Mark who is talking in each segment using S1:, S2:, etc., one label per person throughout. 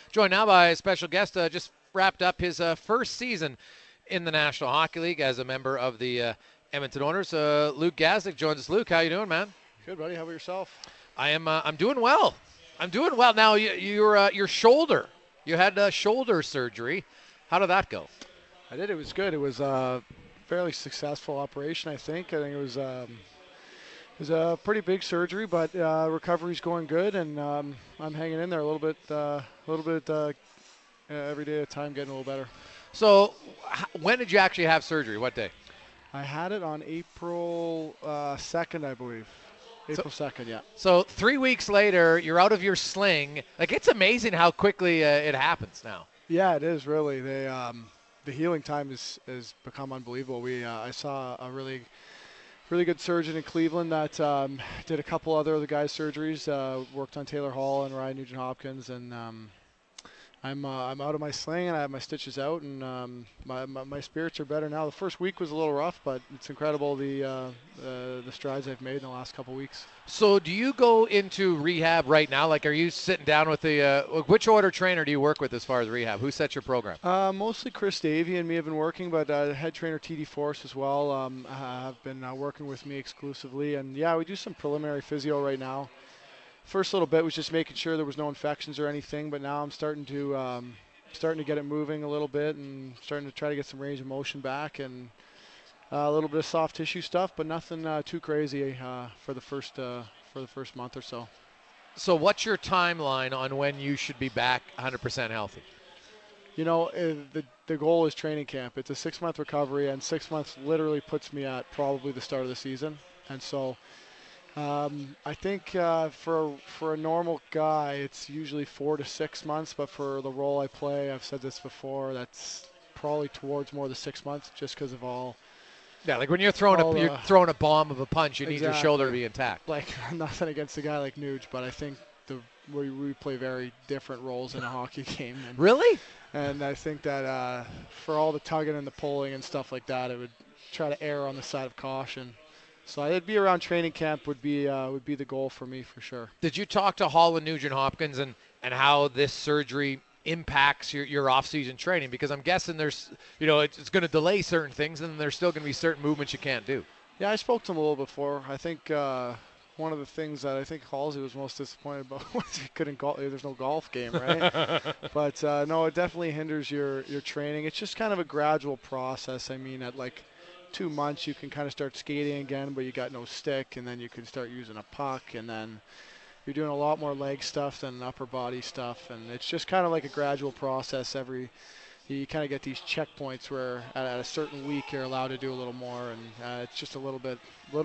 S1: Joined now by a special guest, just wrapped up his first season in the National Hockey League as a member of the Edmonton Oilers. Luke Gazdic joins us. Luke, how you doing, man?
S2: Good, buddy. How about yourself?
S1: I'm doing well. I'm doing well. Now, your shoulder. You had shoulder surgery. How did that go?
S2: I did. It was good. It was a fairly successful operation, I think. I think it was a pretty big surgery, but recovery's going good, and I'm hanging in there a little bit every day at a time, getting a little better.
S1: So, when did you actually have surgery? What day?
S2: I had it on April 2nd, I believe. April 2nd, yeah.
S1: So 3 weeks later, you're out of your sling. Like, it's amazing how quickly it happens now.
S2: Yeah, it is really. The healing time has become unbelievable. I saw a really good surgeon in Cleveland that did a couple other guys' surgeries. Worked on Taylor Hall and Ryan Nugent-Hopkins, and I'm out of my sling and I have my stitches out, and my spirits are better now. The first week was a little rough, but it's incredible the strides I've made in the last couple weeks.
S1: So do you go into rehab right now? Like, are you sitting down with which order trainer do you work with as far as rehab? Who sets your program?
S2: Mostly Chris Davey and me have been working, but head trainer TD Force as well have been working with me exclusively. And yeah, we do some preliminary physio right now. First little bit was just making sure there was no infections or anything, but now I'm starting to get it moving a little bit and starting to try to get some range of motion back and a little bit of soft tissue stuff, but nothing too crazy for the first month or so.
S1: So what's your timeline on when you should be back 100% healthy?
S2: You know, the goal is training camp. It's a 6-month recovery, and 6 months literally puts me at probably the start of the season. And so I think for a normal guy, it's usually 4 to 6 months, but for the role I play, I've said this before, that's probably towards more the 6 months just because of all.
S1: Yeah, like when you're throwing a bomb of a punch, you need your shoulder to be intact.
S2: Like, nothing against a guy like Nuge, but I think we play very different roles in a hockey game. And,
S1: really?
S2: And I think that for all the tugging and the pulling and stuff like that, it would try to err on the side of caution. So it'd be around training camp would be the goal for me for sure.
S1: Did you talk to Hall and Nugent-Hopkins and how this surgery impacts your off-season training? Because I'm guessing there's, it's going to delay certain things, and there's still going to be certain movements you can't do.
S2: Yeah, I spoke to him a little before. I think one of the things that I think Halsey was most disappointed about was he couldn't golf. There's no golf game, right? But no, it definitely hinders your training. It's just kind of a gradual process. I mean, at like 2 months you can kind of start skating again, but you got no stick, and then you can start using a puck, and then you're doing a lot more leg stuff than upper body stuff, and it's just kind of like a gradual process. You kind of get these checkpoints where at a certain week you're allowed to do a little more, and it's just a little bit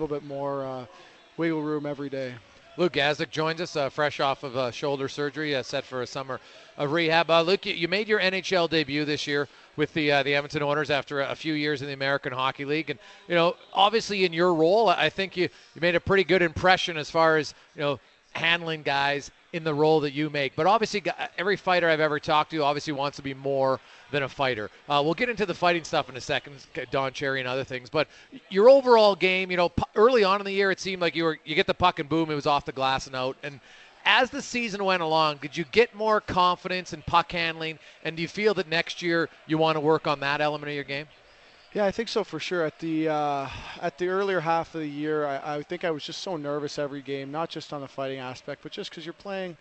S2: more wiggle room every day.
S1: Luke Gazdic joins us fresh off of shoulder surgery, set for a summer of rehab. Luke, you made your NHL debut this year with the Edmonton Oilers after a few years in the American Hockey League. And, obviously in your role, I think you made a pretty good impression as far as, handling guys in the role that you make. But obviously every fighter I've ever talked to obviously wants to be more than a fighter. We'll get into the fighting stuff in a second, Don Cherry and other things. But your overall game, early on in the year it seemed like you get the puck and boom, it was off the glass and out. And as the season went along, did you get more confidence in puck handling? And do you feel that next year you want to work on that element of your game?
S2: Yeah, I think so for sure. At the earlier half of the year, I think I was just so nervous every game, not just on the fighting aspect, but just because you're playing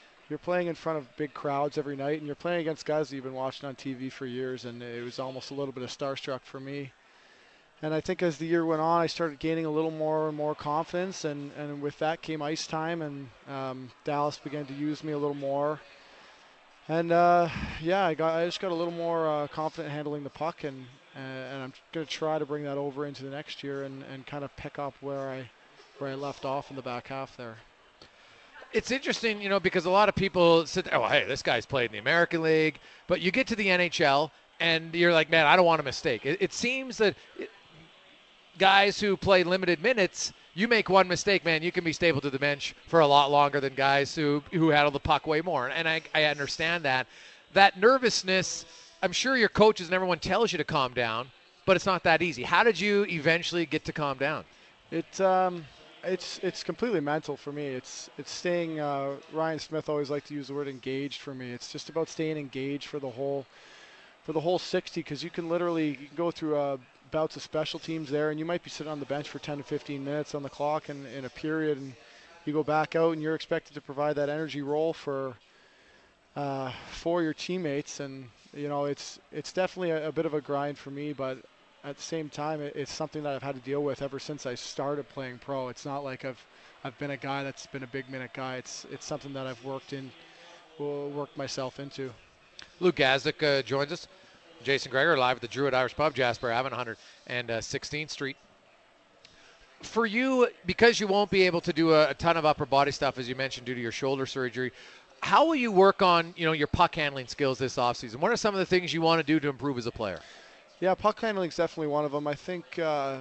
S2: in front of big crowds every night, and you're playing against guys that you've been watching on TV for years, and it was almost a little bit of starstruck for me. And I think as the year went on, I started gaining a little more and more confidence, and with that came ice time, and Dallas began to use me a little more. And I just got a little more confident handling the puck, and I'm going to try to bring that over into the next year and kind of pick up where I left off in the back half there.
S1: It's interesting, because a lot of people sit there, oh, hey, this guy's played in the American League, but you get to the NHL and you're like, man, I don't want a mistake. It seems that guys who play limited minutes, you make one mistake, man, you can be stapled to the bench for a lot longer than guys who handle the puck way more. And I understand that. That nervousness, I'm sure your coaches and everyone tells you to calm down, but it's not that easy. How did you eventually get to calm down?
S2: It's completely mental for me. It's staying. Ryan Smith always liked to use the word engaged for me. It's just about staying engaged for the whole 60, because you can go through bouts of special teams there, and you might be sitting on the bench for 10 to 15 minutes on the clock in a period, and you go back out and you're expected to provide that energy role for your teammates. And it's definitely a bit of a grind for me, but at the same time, it's something that I've had to deal with ever since I started playing pro. It's not like I've been a guy that's been a big minute guy. It's something that I've worked myself into.
S1: Luke Gazdic joins us. Jason Gregor live at the Druid Irish Pub, Jasper Ave, 116th Street. For you, because you won't be able to do a ton of upper body stuff, as you mentioned, due to your shoulder surgery, how will you work on your puck handling skills this offseason? What are some of the things you want to do to improve as a player?
S2: Yeah, puck handling is definitely one of them. I think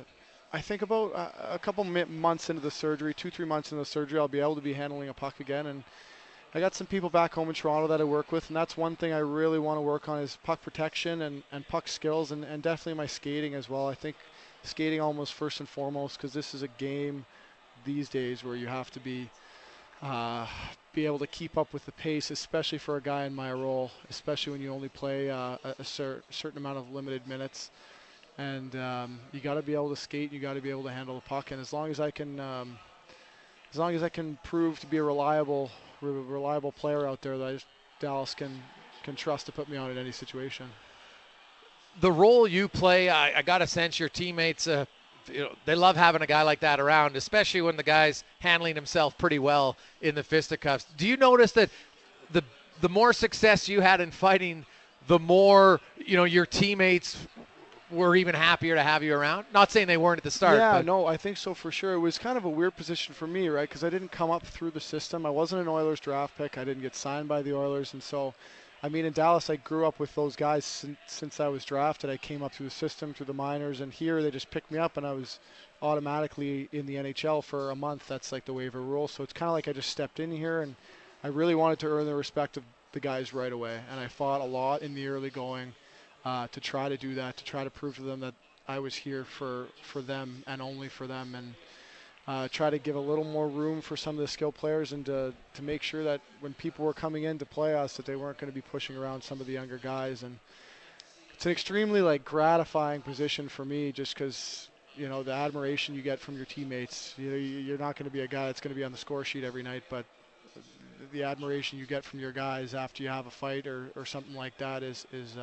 S2: about a couple months into the surgery, 2-3 months into the surgery, I'll be able to be handling a puck again. And I got some people back home in Toronto that I work with, and that's one thing I really want to work on is puck protection and puck skills, and definitely my skating as well. I think skating almost first and foremost, because this is a game these days where you have to be able to keep up with the pace, especially for a guy in my role, especially when you only play a certain amount of limited minutes. And you got to be able to skate, you got to be able to handle the puck, and as long as I can prove to be a reliable player out there, that Dallas can trust to put me on in any situation.
S1: The role you play, I got a sense your teammates, they love having a guy like that around, especially when the guy's handling himself pretty well in the fisticuffs. Do you notice that the more success you had in fighting, the more your teammates were even happier to have you around? Not saying they weren't at the start.
S2: Yeah, no, I think so for sure. It was kind of a weird position for me, right? Because I didn't come up through the system. I wasn't an Oilers draft pick. I didn't get signed by the Oilers. And so, in Dallas, I grew up with those guys since I was drafted. I came up through the system, through the minors. And here, they just picked me up, and I was automatically in the NHL for a month. That's like the waiver rule. So it's kind of like I just stepped in here, and I really wanted to earn the respect of the guys right away. And I fought a lot in the early going to try to do that, to try to prove to them that I was here for them and only for them, and try to give a little more room for some of the skilled players, and to make sure that when people were coming in to play us, that they weren't going to be pushing around some of the younger guys. And it's an extremely gratifying position for me, just because the admiration you get from your teammates. You're not going to be a guy that's going to be on the score sheet every night, but the admiration you get from your guys after you have a fight or something like that is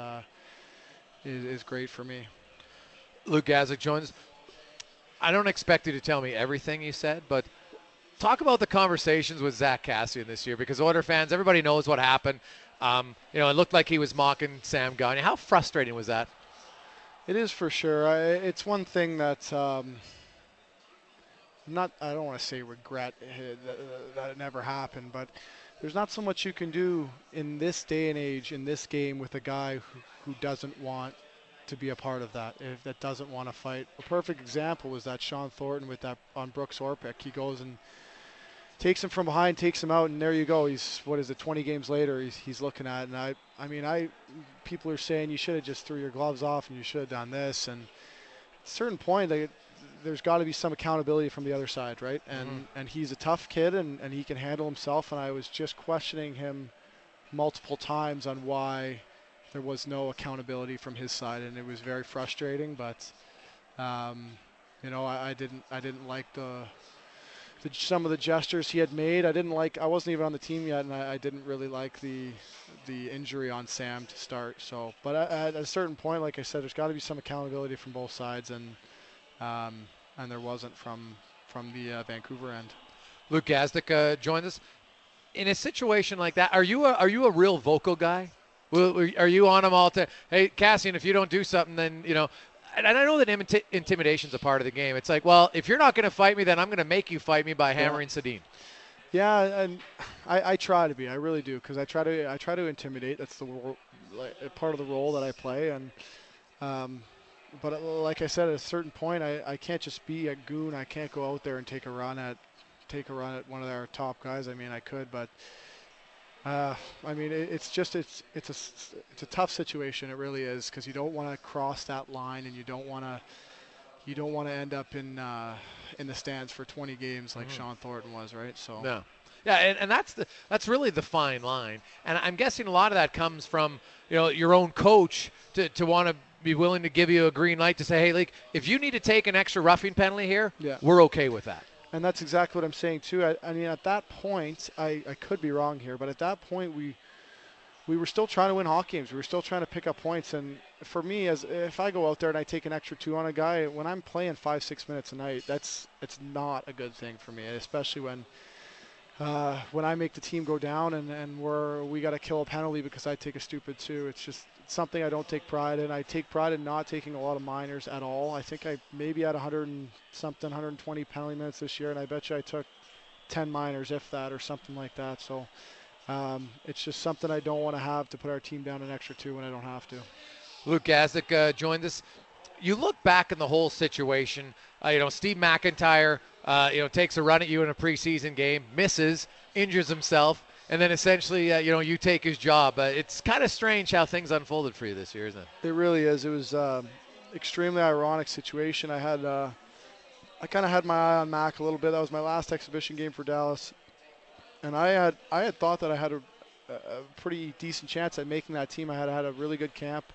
S2: great for me.
S1: Luke Gazdic joins. I don't expect you to tell me everything you said, but talk about the conversations with Zach Kassian this year, because Oilers fans, everybody knows what happened. It looked like he was mocking Sam Gagner. How frustrating was that?
S2: It is for sure. It's one thing that I don't want to say regret that it never happened, but there's not so much you can do in this day and age, in this game, with a guy who doesn't want to be a part of that, that doesn't want to fight. A perfect example was that Sean Thornton with that on Brooks Orpik. He goes and takes him from behind, takes him out, and there you go. He's 20 games later, he's looking at it. And people are saying you should have just threw your gloves off and you should have done this. And at a certain point, there's got to be some accountability from the other side, right? And he's a tough kid, and he can handle himself. And I was just questioning him multiple times on why there was no accountability from his side, and it was very frustrating. But I didn't like some of the gestures he had made. I wasn't even on the team yet, and I didn't really like the injury on Sam to start. So, but at a certain point, like I said, there's got to be some accountability from both sides, and there wasn't from the Vancouver end.
S1: Luke Gazdic joins us. In a situation like that, are you a real vocal guy? Are you on them all to, hey, Kassian, if you don't do something, then, and I know that intimidation's a part of the game. It's like, well, if you're not going to fight me, then I'm going to make you fight me by hammering Sedin.
S2: Yeah, and I try to be. I really do, because I try to intimidate. That's part of the role that I play. And but like I said, at a certain point, I can't just be a goon. I can't go out there and take a run at one of our top guys. I could, but it's a tough situation. It really is, because you don't want to cross that line, and you don't want you don't want to end up in the stands for 20 games like Sean Thornton was, right? So
S1: No. Yeah, and that's really the fine line. And I'm guessing a lot of that comes from, your own coach to want to be willing to give you a green light to say, hey, like, if you need to take an extra roughing penalty here,
S2: yeah.
S1: we're okay with that.
S2: And that's exactly what I'm saying too. I mean, at that point, I could be wrong here, but at that point we were still trying to win hockey games. We were still trying to pick up points. And for me, as if I go out there and I take an extra 2 on a guy, when I'm playing 5-6 minutes a night, it's not a good thing for me, especially when I make the team go down and we got to kill a penalty because I take a stupid 2. It's just something I don't take pride in. I take pride in not taking a lot of minors at all. I think I maybe had 120 penalty minutes this year, and I bet you I took 10 minors, if that, or something like that. So it's just something I don't want to have to put our team down an extra 2 when I don't have to.
S1: Luke Gazdic joined us. You look back in the whole situation. Steve McIntyre, takes a run at you in a preseason game, misses, injures himself, and then essentially, you take his job. It's kind of strange how things unfolded for you this year, isn't it?
S2: It really is. It was extremely ironic situation. I kind of had my eye on Mac a little bit. That was my last exhibition game for Dallas, and I had thought that I had a pretty decent chance at making that team. I had a really good camp.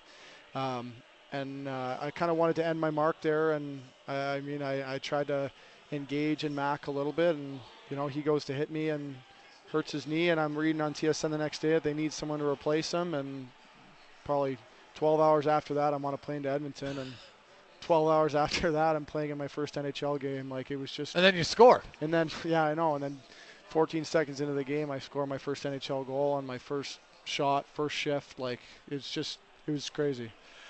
S2: And I kind of wanted to end my mark there, and I tried to engage in Mac a little bit, and he goes to hit me and hurts his knee, and I'm reading on TSN the next day that they need someone to replace him, and probably 12 hours after that I'm on a plane to Edmonton, and 12 hours after that I'm playing in my first NHL game. Like, it was just...
S1: And then you score.
S2: And then, yeah, I know, and then 14 seconds into the game I score my first NHL goal on my first shot, first shift. Like, it was crazy.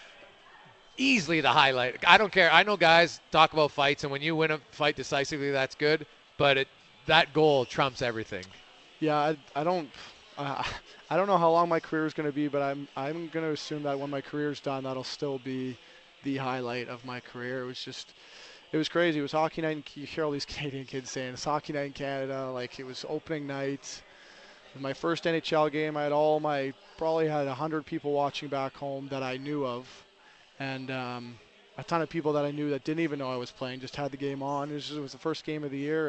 S1: Easily the highlight. I don't care. I know guys talk about fights, and when you win a fight decisively, that's good. But that goal trumps everything.
S2: Yeah, I don't know how long my career is going to be, but I'm going to assume that when my career's done, that'll still be the highlight of my career. It was crazy. It was hockey night, and you hear all these Canadian kids saying it's hockey night in Canada. Like, it was opening night. My first NHL game, I probably had 100 people watching back home that I knew of. And a ton of people that I knew that didn't even know I was playing just had the game on. It was the first game of the year,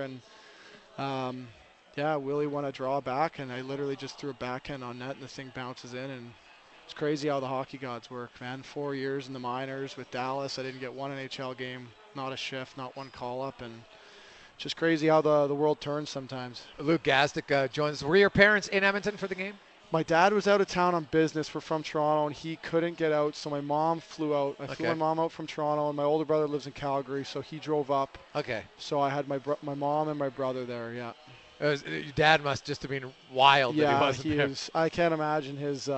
S2: and Willie won a draw back, and I literally just threw a backhand on net, and the thing bounces in. And it's crazy how the hockey gods work, man. 4 years in the minors with Dallas, I didn't get one NHL game, not a shift, not one call-up, and just crazy how the world turns sometimes.
S1: Luke Gazdic joins us. Were your parents in Edmonton for the game?
S2: My dad was out of town on business. We're from Toronto, and he couldn't get out, so my mom flew out. I flew my mom out from Toronto, and my older brother lives in Calgary, so he drove up.
S1: Okay.
S2: So I had my mom and my brother there, yeah.
S1: Your dad must just have been wild that he wasn't there.
S2: I can't imagine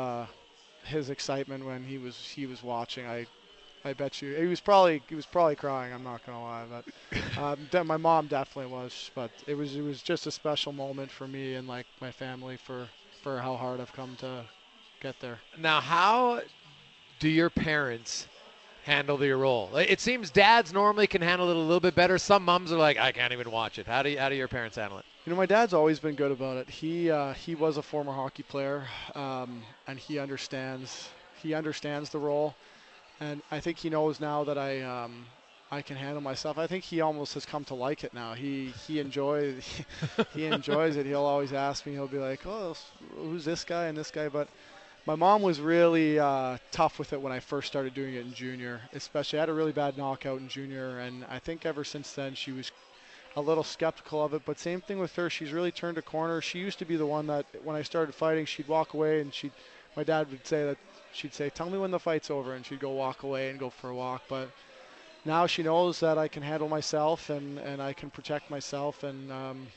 S2: his excitement when he was watching. I bet you he was probably crying. I'm not gonna lie, but my mom definitely was. But it was just a special moment for me and like my family for how hard I've come to get there.
S1: Now, how do your parents handle your role? It seems dads normally can handle it a little bit better. Some moms are like, I can't even watch it. How do your parents handle it?
S2: My dad's always been good about it. He was a former hockey player, and he understands the role, and I think he knows now that I can handle myself. I think he almost has come to like it now. He enjoys it. He'll always ask me. He'll be like, "Oh, who's this guy and this guy?" But my mom was really tough with it when I first started doing it in junior. Especially, I had a really bad knockout in junior, and I think ever since then she was a little skeptical of it. But same thing with her. She's really turned a corner. She used to be the one that when I started fighting, she'd walk away, and my dad would say that she'd say, "Tell me when the fight's over," and she'd go walk away and go for a walk. But now she knows that I can handle myself and I can protect myself, and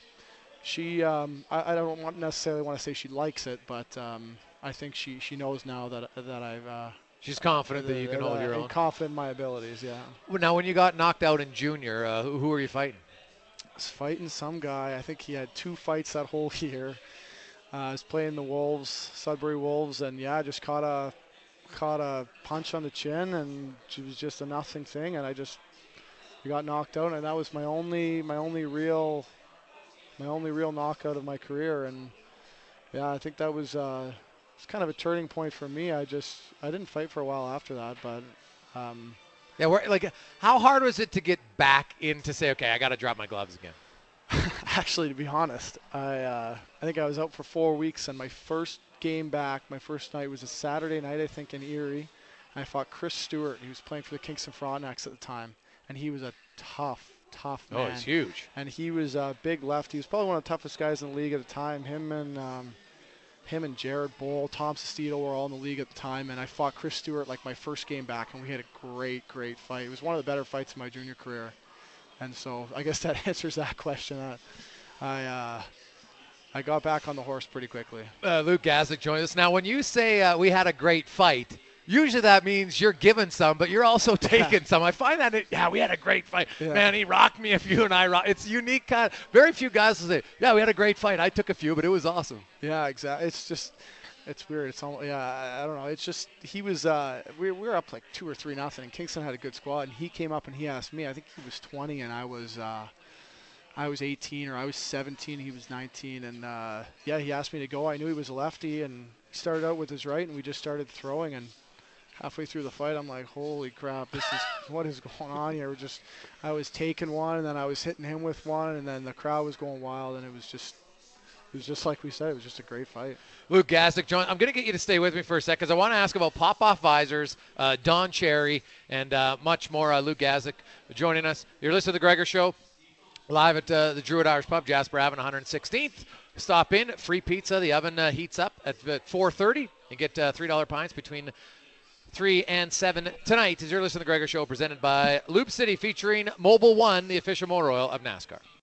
S2: I don't necessarily want to say she likes it, but I think she knows now that I've
S1: she's confident that you can hold your own.
S2: Confident in my abilities, yeah.
S1: Now, when you got knocked out in junior, who were you fighting?
S2: I was fighting some guy. I think he had 2 fights that whole year. I was playing the Wolves, Sudbury Wolves, and just caught a punch on the chin, and it was just a nothing thing, and I got knocked out, and that was my only real knockout of my career. And I think that was it's kind of a turning point for me. I didn't fight for a while after that, but
S1: Yeah, how hard was it to get back in to say, okay, I got to drop my gloves again?
S2: Actually, to be honest, I think I was out for 4 weeks, and my first game back, my first night was a Saturday night, I think, in Erie. I fought Chris Stewart. He was playing for the Kingston Frontenacs at the time, and he was a tough man.
S1: Oh, he's huge.
S2: And he was a big lefty. He was probably one of the toughest guys in the league at the time. Him and Jared Bowl, Tom Sestito were all in the league at the time, and I fought Chris Stewart like my first game back, and we had a great fight. It was one of the better fights in my junior career. And so I guess that answers that question. I got back on the horse pretty quickly.
S1: Luke Gazdic joins us. Now, when you say we had a great fight, usually that means you're giving some, but you're also taking some. I find that, we had a great fight. Yeah. Man, he rocked me a few, and I rocked. It's unique. Very few guys will say, yeah, we had a great fight. I took a few, but it was awesome.
S2: Yeah, exactly. It's weird. It's almost, I don't know. It's just he was. We were up like 2 or 3-0, and Kingston had a good squad. And he came up and he asked me. I think he was 20, and I was 18 or I was 17. He was 19, and he asked me to go. I knew he was a lefty, and he started out with his right, and we just started throwing. And halfway through the fight, I'm like, holy crap! What is going on here? I was taking one, and then I was hitting him with one, and then the crowd was going wild, and it was just like we said. It was just a great fight.
S1: Luke Gazdic, John, I'm going to get you to stay with me for a second because I want to ask about Pop-Off Visors, Don Cherry, and much more. Luke Gazdic joining us. You're listening to The Gregor Show, live at the Druid Irish Pub, Jasper Ave, 116th. Stop in, free pizza. The oven heats up at 4:30. You get $3 pints between 3 and 7 tonight. As you're listening to The Gregor Show, presented by Loop City, featuring Mobil 1, the official motor oil of NASCAR.